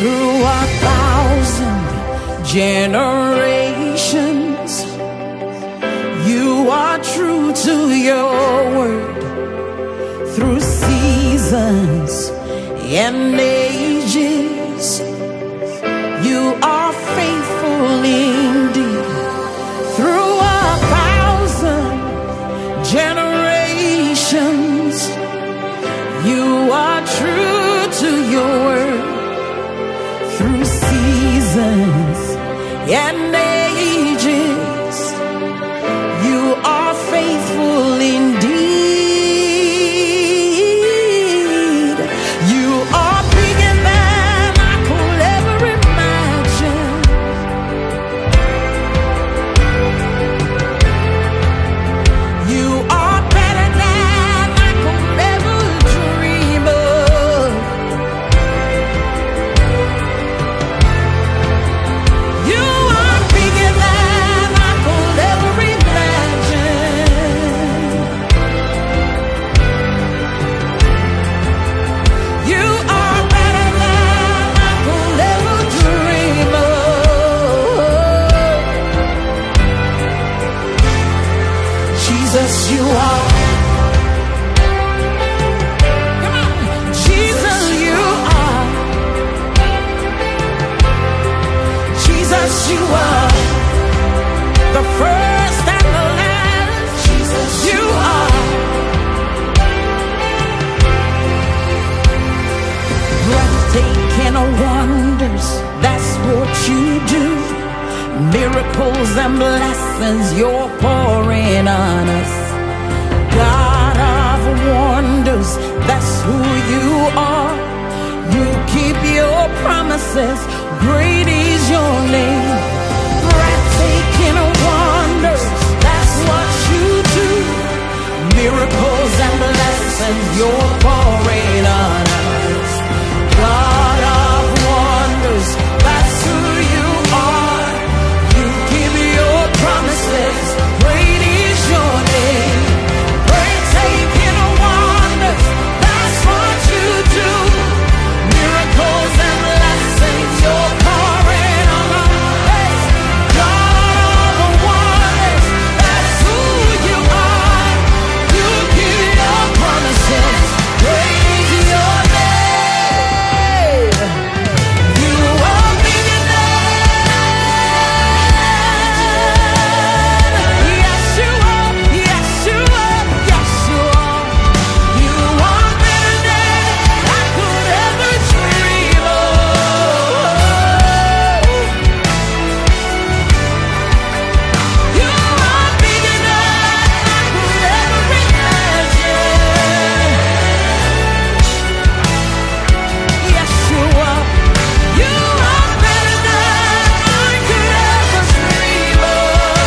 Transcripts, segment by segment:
through 1,000 generations. You are true to your word. Through seasons and ages, you are faithful indeed. Through 1,000 generations, you are true to your word. Through seasons and ages, you are faithful indeed. You are bigger than I could ever imagine. You are better than I could ever dream of. You are bigger than I could ever imagine. You are better than I could ever dream of. Jesus, you are. Come on. Jesus, you are. Jesus, you are. The first and the last. Jesus, you are. Breathtaking wonders, that's what you do. Miracles and blessings you're pouring on us. God of wonders, that's who you are. You keep your promises, great is your name. Breathtaking wonders, that's what you do. Miracles and blessings you're pouring on us. God of wonders, that's who you are. You keep your promises, great is your name. Breathtaking wonders, that's what you do. Miracles and blessings you're pouring on us. God of wonders, that's who you are. You keep your promises, great is your name. You are bigger than. Yes, you are. Yes, you are. Yes, you are. You are better than I could ever dream of. You are bigger than I could ever imagine. Yes, you are. You are better than I could ever dream of.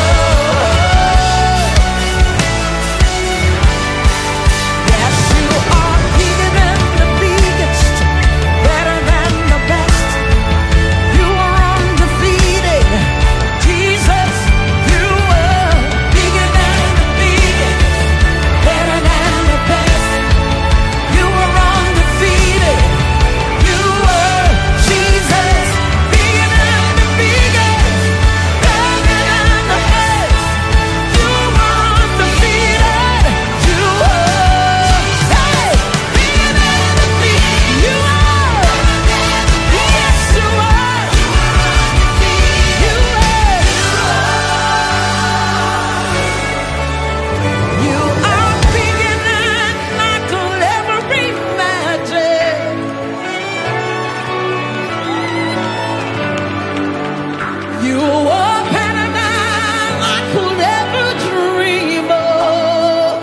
Yes, you are bigger than the biggest, better than the best. You are undefeated. Jesus, you are bigger than the biggest, better than the best. You are undefeated. You are Jesus, bigger than the biggest, better than the best. You are undefeated. You are, hey, bigger than the biggest. You are, yes, you are. You are bigger than I could ever imagine. You are better than I could ever dream of.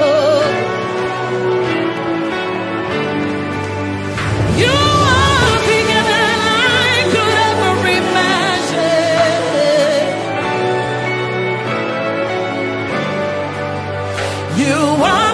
You are bigger than I could ever imagine. You are